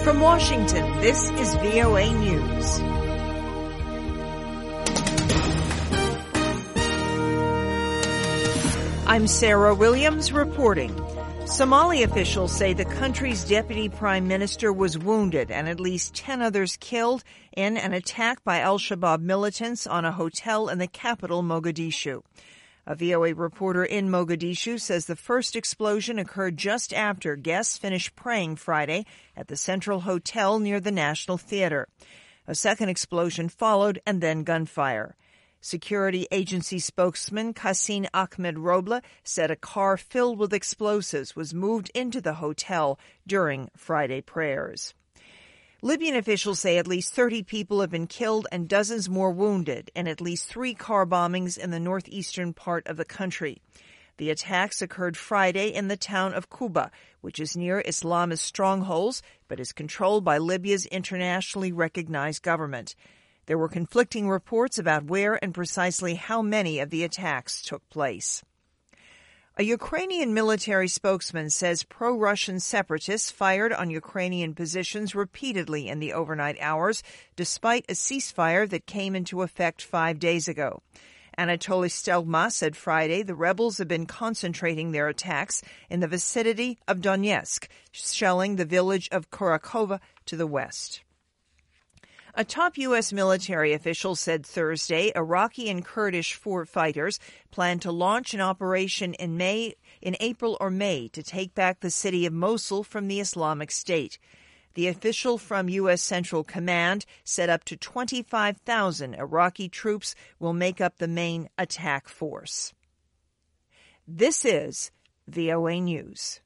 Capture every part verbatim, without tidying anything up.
From Washington, this is V O A News. I'm Sarah Williams reporting. Somali officials say the country's deputy prime minister was wounded and at least ten others killed in an attack by al-Shabaab militants on a hotel in the capital, Mogadishu. A V O A reporter in Mogadishu says the first explosion occurred just after guests finished praying Friday at the Central Hotel near the National Theater. A second explosion followed and then gunfire. Security agency spokesman Qasim Ahmed Roble said a car filled with explosives was moved into the hotel during Friday prayers. Libyan officials say at least thirty people have been killed and dozens more wounded in at least three car bombings in the northeastern part of the country. The attacks occurred Friday in the town of Quba, which is near Islamist strongholds but is controlled by Libya's internationally recognized government. There were conflicting reports about where and precisely how many of the attacks took place. A Ukrainian military spokesman says pro-Russian separatists fired on Ukrainian positions repeatedly in the overnight hours, despite a ceasefire that came into effect five days ago. Anatoly Stelma said Friday the rebels have been concentrating their attacks in the vicinity of Donetsk, shelling the village of Kurakova to the west. A top U S military official said Thursday Iraqi and Kurdish fighters plan to launch an operation in May, in April or May to take back the city of Mosul from the Islamic State. The official from U S Central Command said up to twenty-five thousand Iraqi troops will make up the main attack force. This is V O A News.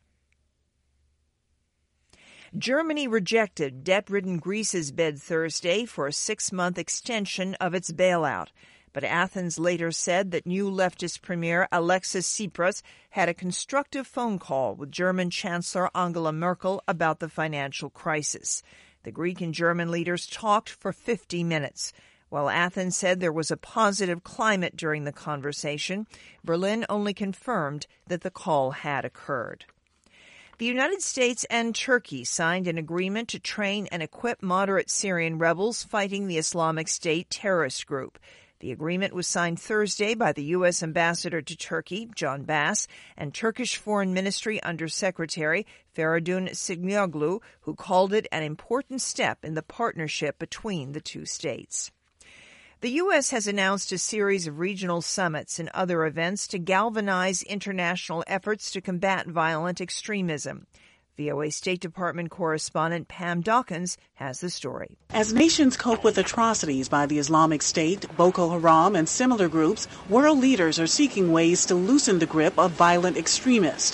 Germany rejected debt-ridden Greece's bid Thursday for a six-month extension of its bailout. But Athens later said that new leftist premier Alexis Tsipras had a constructive phone call with German Chancellor Angela Merkel about the financial crisis. The Greek and German leaders talked for fifty minutes. While Athens said there was a positive climate during the conversation, Berlin only confirmed that the call had occurred. The United States and Turkey signed an agreement to train and equip moderate Syrian rebels fighting the Islamic State terrorist group. The agreement was signed Thursday by the U S ambassador to Turkey, John Bass, and Turkish Foreign Ministry Undersecretary Feridun Signioglu, who called it an important step in the partnership between the two states. The U S has announced a series of regional summits and other events to galvanize international efforts to combat violent extremism. V O A State Department correspondent Pam Dawkins has the story. As nations cope with atrocities by the Islamic State, Boko Haram, and similar groups, world leaders are seeking ways to loosen the grip of violent extremists.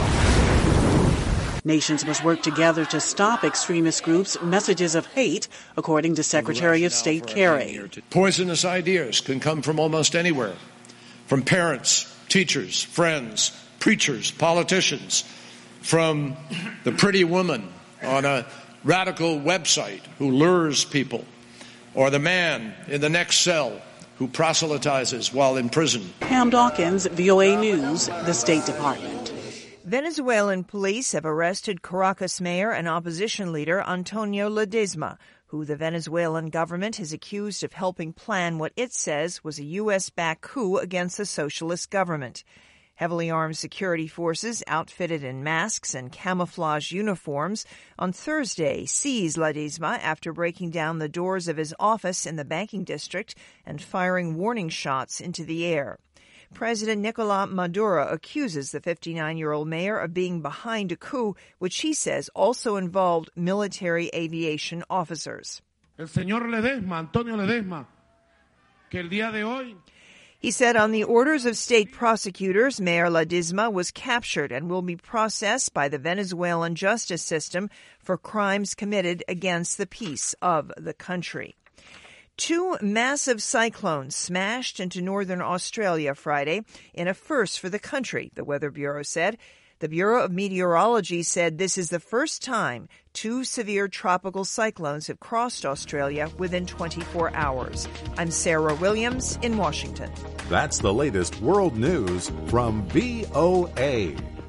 Nations must work together to stop extremist groups' messages of hate, according to Secretary of State Kerry. Poisonous ideas can come from almost anywhere, from parents, teachers, friends, preachers, politicians, from the pretty woman on a radical website who lures people, or the man in the next cell who proselytizes while in prison. Pam Dawkins, V O A News, the State Department. Venezuelan police have arrested Caracas mayor and opposition leader Antonio Ledesma, who the Venezuelan government has accused of helping plan what it says was a U S-backed coup against the socialist government. Heavily armed security forces, outfitted in masks and camouflage uniforms, on Thursday seized Ledesma after breaking down the doors of his office in the banking district and firing warning shots into the air. President Nicolas Maduro accuses the fifty-nine-year-old mayor of being behind a coup, which he says also involved military aviation officers. El señor Ledesma, Antonio Ledesma, que el día de hoy... He said on the orders of state prosecutors, Mayor Ledesma was captured and will be processed by the Venezuelan justice system for crimes committed against the peace of the country. Two massive cyclones smashed into northern Australia Friday in a first for the country, the Weather Bureau said. The Bureau of Meteorology said this is the first time two severe tropical cyclones have crossed Australia within twenty-four hours. I'm Sarah Williams in Washington. That's the latest world news from V O A.